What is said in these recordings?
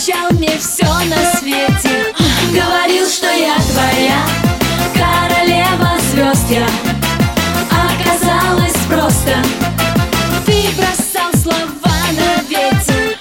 обещал мне все на свете. Говорил, что я твоя королева звезд. Я оказалась просто. Ты бросал слова на ветер.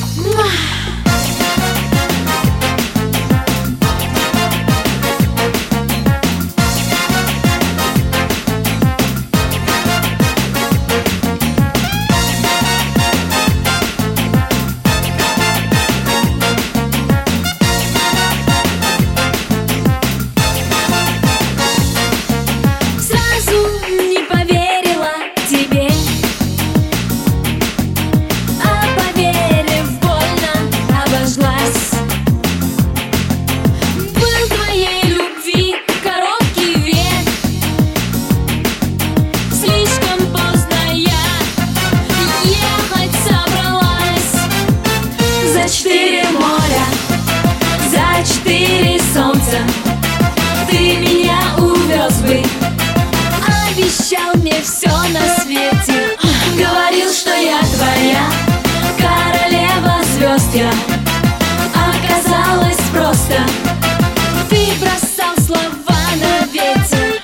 За 4 моря, за 4 солнца ты меня увез бы. Обещал мне все на свете. Говорил, что я твоя королева звезд. Я оказалась просто. Ты бросал слова на ветер.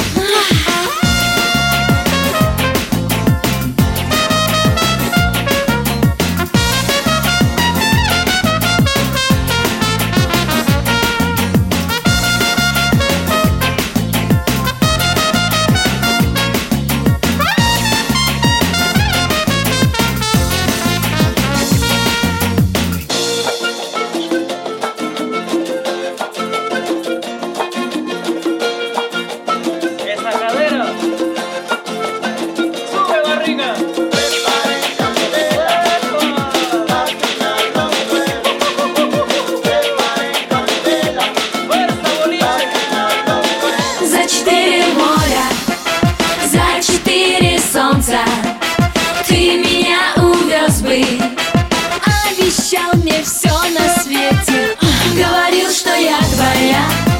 За 4 моря, за 4 солнца ты меня увез бы. Обещал мне все на свете. Говорил, что я твоя